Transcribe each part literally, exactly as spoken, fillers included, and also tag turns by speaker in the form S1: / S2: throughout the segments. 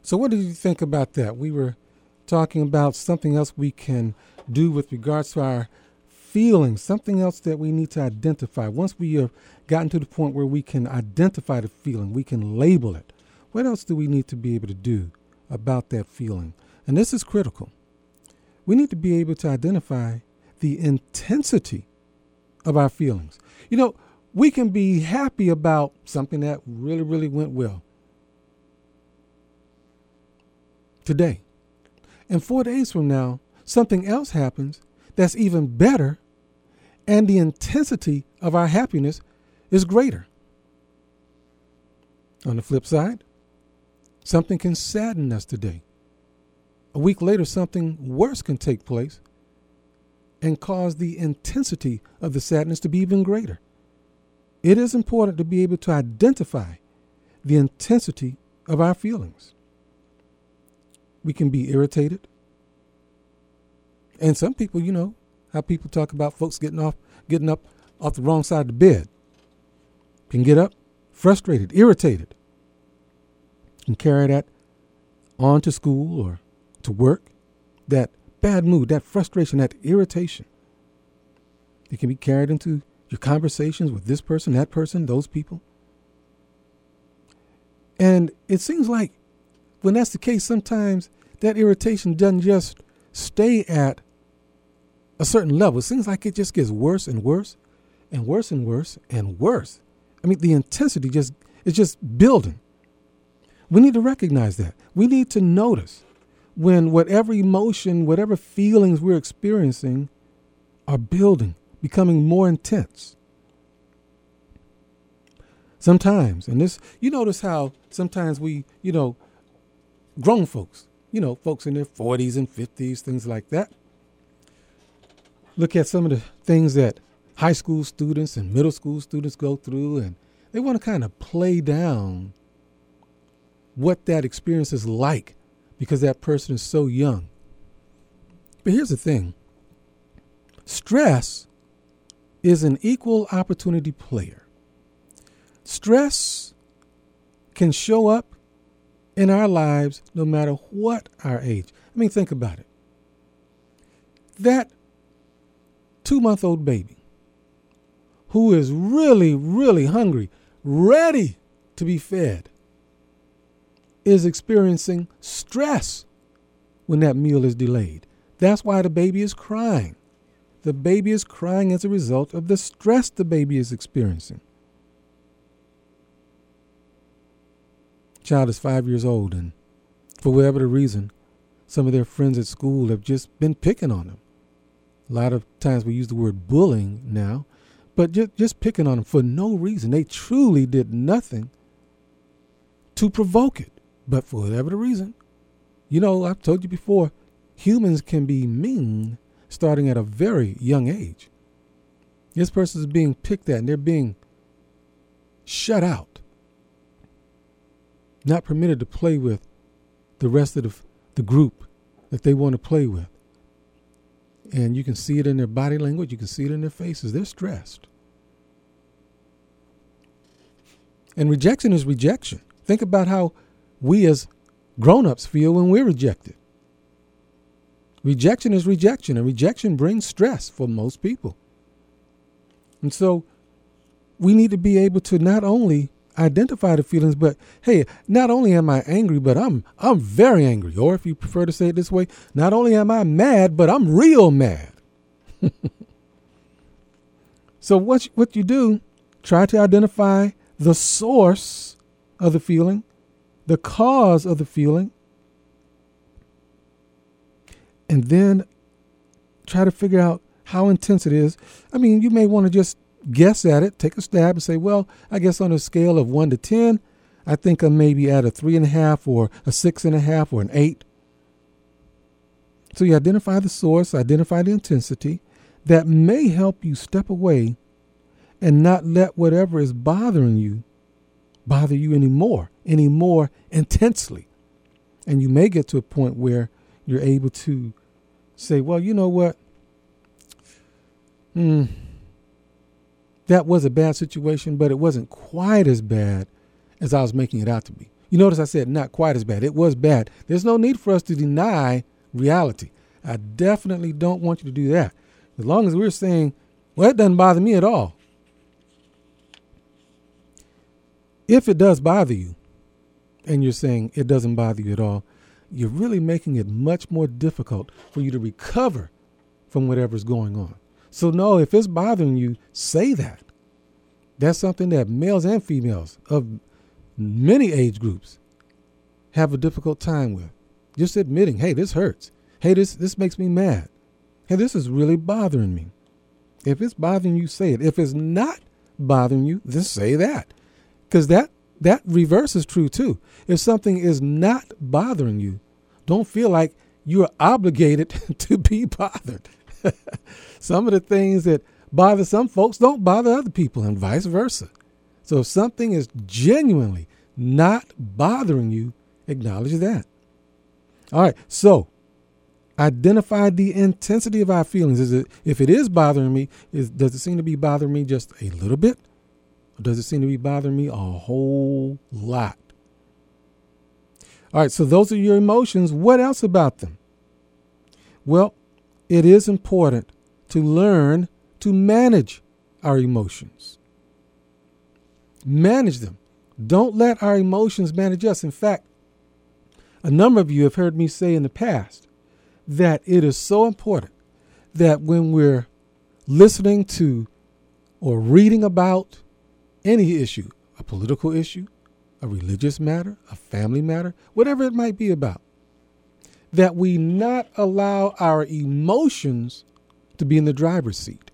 S1: So what did you think about that? We were talking about something else we can do with regards to our feelings, something else that we need to identify. Once we have gotten to the point where we can identify the feeling, we can label it. What else do we need to be able to do about that feeling? And this is critical. We need to be able to identify the intensity of our feelings. You know, we can be happy about something that really, really went well today. And four days from now, something else happens that's even better, and the intensity of our happiness is greater. On the flip side, something can sadden us today. A week later, something worse can take place and cause the intensity of the sadness to be even greater. It is important to be able to identify the intensity of our feelings. We can be irritated. And some people, you know, how people talk about folks getting off, getting up off the wrong side of the bed. Can get up frustrated, irritated, and carry that on to school or to work. That bad mood, that frustration, that irritation. It can be carried into your conversations with this person, that person, those people. And it seems like when that's the case, sometimes that irritation doesn't just stay at a certain level. It seems like it just gets worse and worse and worse and worse and worse. I mean, the intensity just is just building. We need to recognize that. We need to notice when whatever emotion, whatever feelings we're experiencing are building, becoming more intense. Sometimes, and this, you notice how sometimes we, you know, grown folks, you know, folks in their forties and fifties, things like that, look at some of the things that high school students and middle school students go through, and they want to kind of play down what that experience is like because that person is so young. But here's the thing. Stress is an equal opportunity player. Stress can show up in our lives no matter what our age. I mean, think about it. That two-month-old baby who is really, really hungry, ready to be fed, is experiencing stress when that meal is delayed. That's why the baby is crying. The baby is crying as a result of the stress the baby is experiencing. Child is five years old, and for whatever the reason, some of their friends at school have just been picking on them. A lot of times we use the word bullying now, but just, just picking on them for no reason. They truly did nothing to provoke it, but for whatever the reason. You know, I've told you before, humans can be mean starting at a very young age. This person is being picked at, and they're being shut out, not permitted to play with the rest of the, the group that they want to play with. And you can see it in their body language. You can see it in their faces. They're stressed. And rejection is rejection. Think about how we as grown-ups feel when we're rejected. Rejection is rejection, and rejection brings stress for most people. And so we need to be able to not only identify the feelings, but hey, not only am I angry, but I'm I'm very angry. Or if you prefer to say it this way, not only am I mad, but I'm real mad. So what you, what you do, try to identify the source of the feeling, the cause of the feeling, and then try to figure out how intense it is. I mean, you may want to just guess at it, take a stab and say, well, I guess on a scale of one to ten, I think I'm maybe at a three and a half or a six and a half or an eight. So you identify the source, identify the intensity that may help you step away and not let whatever is bothering you bother you anymore, any more intensely. And you may get to a point where you're able to say, well, you know what? Hmm. That was a bad situation, but it wasn't quite as bad as I was making it out to be. You notice I said not quite as bad. It was bad. There's no need for us to deny reality. I definitely don't want you to do that. As long as we're saying, well, it doesn't bother me at all. If it does bother you, and you're saying it doesn't bother you at all, you're really making it much more difficult for you to recover from whatever's going on. So no, if it's bothering you, say that. That's something that males and females of many age groups have a difficult time with. Just admitting, hey, this hurts. Hey, this, this makes me mad. Hey, this is really bothering me. If it's bothering you, say it. If it's not bothering you, then say that. Because that, that reverse is true too. If something is not bothering you, don't feel like you're obligated to be bothered. Some of the things that bother some folks don't bother other people, and vice versa. So if something is genuinely not bothering you, acknowledge that. All right, so identify the intensity of our feelings. Is it, if it is bothering me, is, does it seem to be bothering me just a little bit? Or does it seem to be bothering me a whole lot? All right, so those are your emotions. What else about them? Well, it is important to learn to manage our emotions. Manage them. Don't let our emotions manage us. In fact, a number of you have heard me say in the past that it is so important that when we're listening to or reading about any issue, a political issue, a religious matter, a family matter, whatever it might be about, that we not allow our emotions to be in the driver's seat.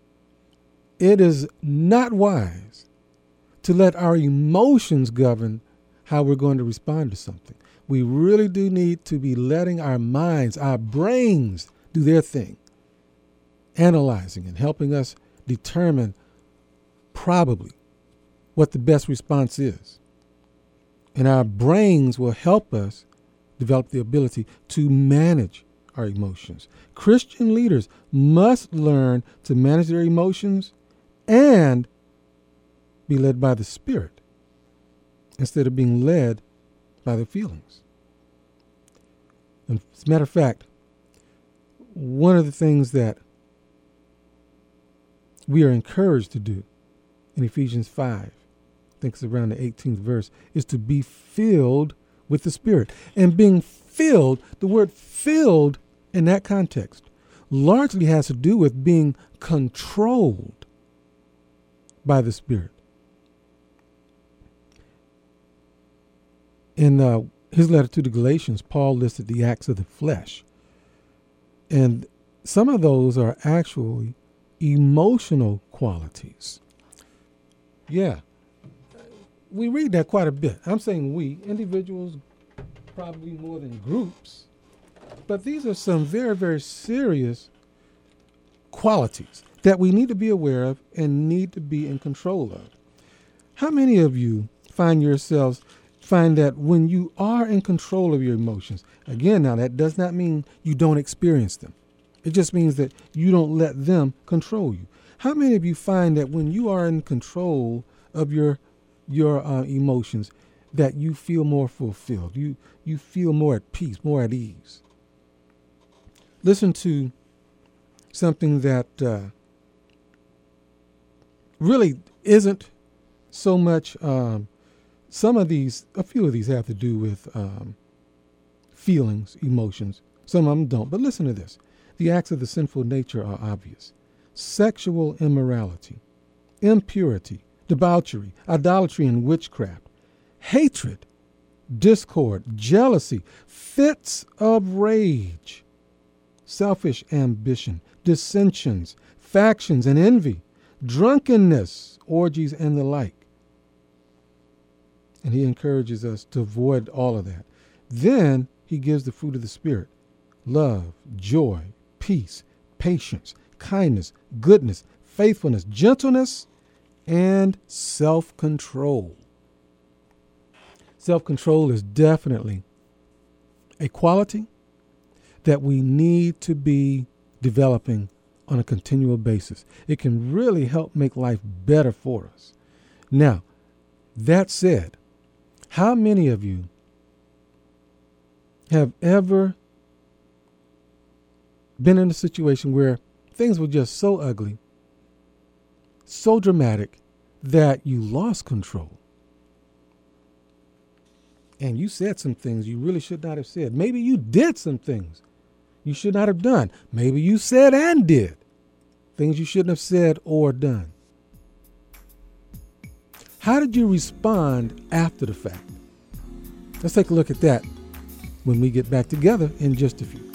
S1: It is not wise to let our emotions govern how we're going to respond to something. We really do need to be letting our minds, our brains do their thing, analyzing and helping us determine probably what the best response is. And our brains will help us develop the ability to manage our emotions. Christian leaders must learn to manage their emotions and be led by the Spirit instead of being led by their feelings. And as a matter of fact, one of the things that we are encouraged to do in Ephesians five, I think it's around the eighteenth verse, is to be filled with the Spirit. And being filled, the word filled in that context largely has to do with being controlled by the Spirit. In uh, his letter to the Galatians, Paul listed the acts of the flesh. And some of those are actually emotional qualities. Yeah. We read that quite a bit. I'm saying we, individuals, probably more than groups. But these are some very, very serious qualities that we need to be aware of and need to be in control of. How many of you find yourselves, find that when you are in control of your emotions, again, now that does not mean you don't experience them. It just means that you don't let them control you. How many of you find that when you are in control of your your uh, emotions, that you feel more fulfilled? You you feel more at peace, more at ease. Listen to something that uh, really isn't so much. Um, some of these, a few of these, have to do with um, feelings, emotions. Some of them don't. But listen to this: the acts of the sinful nature are obvious: sexual immorality, impurity, debauchery, idolatry and witchcraft, hatred, discord, jealousy, fits of rage, selfish ambition, dissensions, factions and envy, drunkenness, orgies and the like. And he encourages us to avoid all of that. Then he gives the fruit of the Spirit: love, joy, peace, patience, kindness, goodness, faithfulness, gentleness, and self-control. Self-control is definitely a quality that we need to be developing on a continual basis. It can really help make life better for us. Now, that said, How many of you have ever been in a situation where things were just so ugly, so dramatic, that you lost control? And you said some things you really should not have said. Maybe you did some things you should not have done. Maybe you said and did things you shouldn't have said or done. How did you respond after the fact? Let's take a look at that when we get back together in just a few.